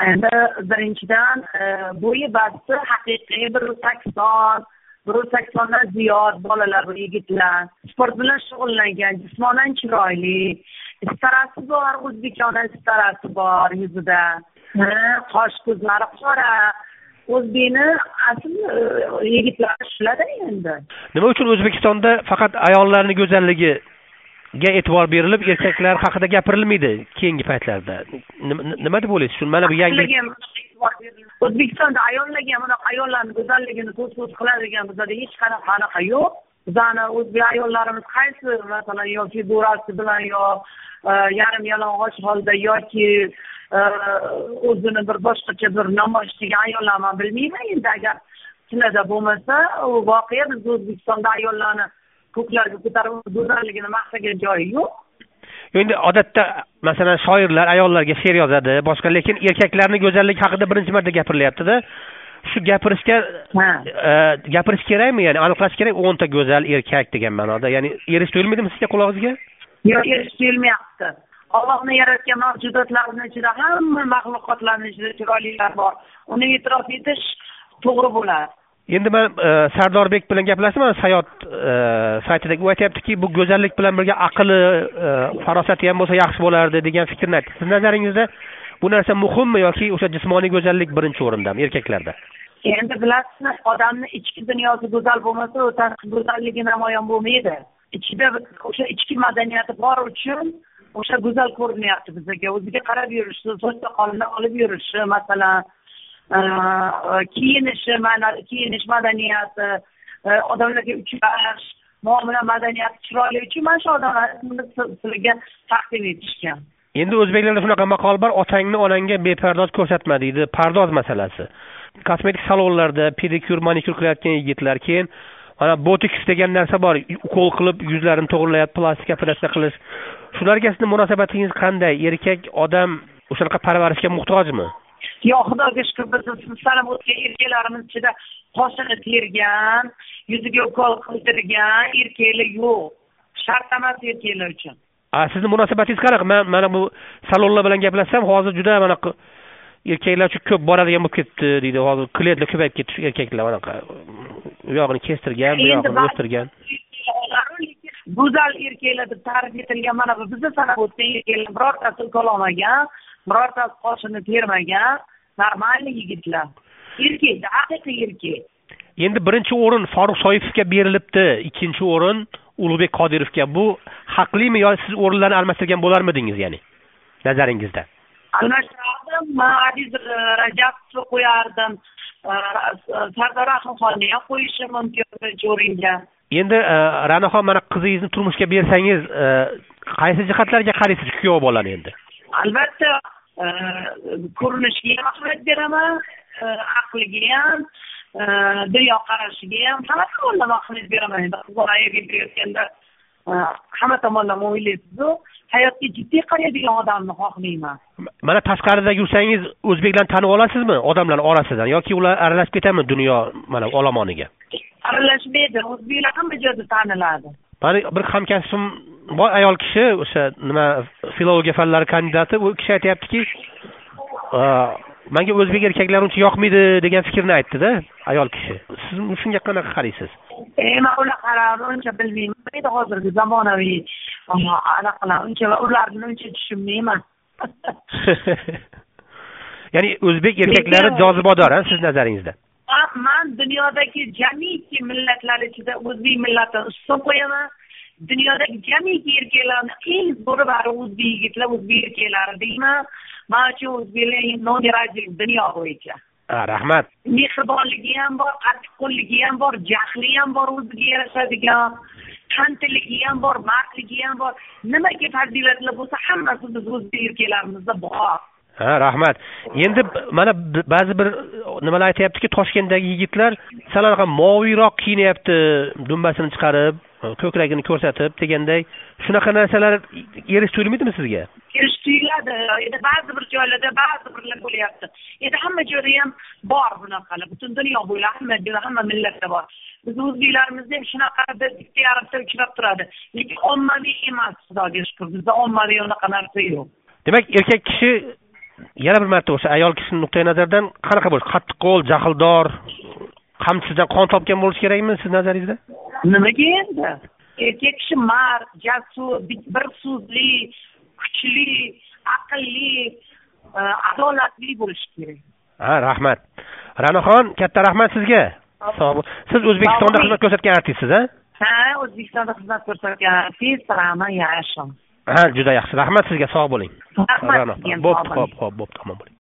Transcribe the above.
Endi birinchidan bo'yi basti haqiqiy 1.80dan ziyod bolalar, yigitlar sport bilan shug'ullangan, jismonan chiroyli, istarasi bor, o'zbekona istarasi bor yuzida. Qosh ko'zlari qora. O'zbekni asl yigitlari shularda endi. Nima uchun O'zbekistonda faqat ayollarning go'zalligiga e'tibor berilib, erkaklar haqida gapirilmaydi keyingi paytlarda? Nima deb o'ylaysiz? Shuni mana bu yangi O'zbekistonda ayollarga bunaqa ayollarning go'zalligini ko'z qiladigan bizda hech qanaqa yo'q. Bizani o'zbek ayollarimiz qaysi, masalan, yo figurasi bilan yo yarim yalang'och holda yoki o'zini bir boshqacha bir namoyish qilgan ayollar men bilmayman. Endi agar tilada bo'lmasa, voqea biz O'zbekistonda ayollarni ko'klarga ko'tarib go'zalligini maqtagan joyi yo'q. Endi odatda masalan shoirlar ayollarga she'r yozadi, boshqa, lekin erkaklarning go'zalligi haqida birinchi marta gapirilyapti-da. Shu gapirish kerakmi? Ya'ni aniqlash kerak 10 ta go'zal erkak degan ma'noda. Ya'ni erish tuyulmaydimi sizga qulog'ingizga? Yo'q, erish tuyulmayapti. Allohning yaratgan mavjudotlarning ichida hamma maxluqotlarning ichida chiroylilar bor. Uni e'tirof etish to'g'ri bo'ladi. Endi men Sardorbek bilan gaplashdim, Sayot saytida u aytayaptiki, bu go'zallik bilan birga aqli, farosati ham bo'lsa yaxshi bo'lardi degan fikrni aytdi. Siz nazaringizda bu narsa muhimmi yoki o'sha jismoniy go'zallik birinchi o'rindami erkaklarda? Endi bilasizmi, odamning ichki dunyosi go'zal bo'lmasa, u tashqi go'zalligi namoyon bo'lmaydi. Ichida o'sha ichki madaniyati bor uchun o'sha go'zal ko'rinyapti bizga. O'ziga qarab yurishi, soch soqolini olib yurishi, masalan, kiyinish madaniyati, odamlarga uchrash, muomala madaniyati chiroyli uchun mana shu odamlarni sizlarga taqdim etishgan. Endi o'zbeklarda shunaqa maqol bor, otangni onangga bepardoz ko'rsatma deydi. Pardoz masalasi. Kosmetik salonlarda pedikyur, manikyur qilayotgan yigitlar, keyin mana botoks degan narsa bor, ukol qilib yuzlarini to'g'rilayapti, plastik operatsiya qilish. Shularga sizning munosabatingiz qanday? Erkak odam o'shanaqa parvarishga muhtojmi? Yo'q, xudoga shukr, biz sanab o'tgan erkaklarimiz ichida qoshini tergan, yuziga ukol qildirgan erkaklar yo'q. Shart emas erkaklar uchun. Sizning munosabatingiz qanaqa? Men mana bu salonlar bilan gaplashsam, hozir juda mana erkaklar uchun ko'p boradigan bo'lib ketdi deydi. Hozir klientlar ko'payib ketdi, erkaklar mana u yog'ini kestirgan, bu yog'ini o'stirgan. Go'zal erkaklar deb ta'rif etilgan mana bu bizda sanab o'tgan erkaklar birortasi ukol olmagan, birortasi qoshini termagan, normalniy yigitlar. Erkak, haqiqiy erkak. Endi birinchi o'rin Farruh Soipovga berilibdi, ikkinchi o'rin Ulug'bek Qodirovga. Bu haqlimi yo siz o'rinlarni almashtirgan bo'larmidingiz, ya'ni nazaringizda? Almashtirardim, Aziz Rajabovni qo'yardim, Sardor Rahimxonni ham qo'yishim mumkin birinchi o'ringa. Endi Ra'noxon, mana qizingizni turmushga bersangiz, qaysi jihatlarga qaraysiz kuyov bolani endi? Albatta, ko'rinishiga ham ahamiyat beraman, aqliga ham, dunyoqarashiga ham, hamma tomonlama ahamiyat beraman. Endi qizlarga berayotganda hamma tomonlama o'ylaysiz-ku, hayotga jiddiy qaraydigan odamni xohlayman. Mana tashqarida yursangiz o'zbeklarni tanib olasizmi odamlar orasidan yoki ular aralashib ketadimi dunyo mana olomoniga? Aralashmaydi, o'zbeklar hamma joyda taniladi. Mana bir hamkasbim bor, ayol kishi, o'sha nima filologiya fanlari kandidati, u kishi aytayaptiki, menga o'zbek erkaklari uncha yoqmaydi degan fikrni aytdi-da, ayol kishi. Siz shunga qanaqa qaraysiz? Men ular qarab uncha bilmayman, hozirgi zamonaviy anaqilar uncha ularni uncha tushunmayman. Ya'ni o'zbek erkaklari jozibador, siz nazaringizda? Men dunyodagi jamiki millatlar ichida o'zbek millatini ustun qo'yaman. Dunyodagi jamiki erkaklarni eng zo'ri bari o'zbek yigitlar, o'zbek erkaklari deyman. Men uchun o'zbeklar nodirajik dunyo bo'yicha. Rahmat. Mehribonligi ham bor, qattiqqo'lligi ham bor, jahli ham bor, o'ziga yarashadigan, tantiligi ham bor, mardligi ham bor. Nimaga fazilatlar bo'lsa, hammasi biz o'zbek erkaklarimizda bor. Rahmat. Endi mana ba'zi bir nimalar aytayaptiki, Toshkentdagi yigitlar sanaqa moviyroq kiyinyapti, dumbasini chiqarib, ko'kragini ko'rsatib deganday. Shunaqa narsalar erish tuyulmaydimi sizga? Erish tuyuladi. Endi ba'zi bir joylarda ba'zi birlar bo'lyapti. Endi hamma joyda ham bor bunaqalar. Butun dunyo bo'ylab hamma joyda, hamma millatda bor. Biz o'zbeklarimizda ham shunaqa bitta yarimta uchrab turadi. Lekin ommaviy emas, xudoga shukr. Bizda ommaviy unaqa narsa yo'q. Demak, erkak kishi yana bir marta o'sha ayol kishining nuqtai nazaridan qanaqa bo'lish, qattiqqo'l, jahldor, qamchisidan qon topgan bo'lishi kerakmi siz nazaringizda? Nimaga endi? Erkak kishi mard, jasur, bir so'zli, kuchli, aqlli, adolatli bo'lishi kerak. Ha, rahmat. Ra'noxon, katta rahmat sizga. Siz O'zbekistonda xizmat ko'rsatgan artistsiz, ha? Ha, O'zbekistonda xizmat ko'rsatgan artist Rahman Yashim. Ha, juda yaxshi. Rahmat sizga, sog' bo'ling. Rahmat. Bo'pti, xo'p, tamom bo'ling.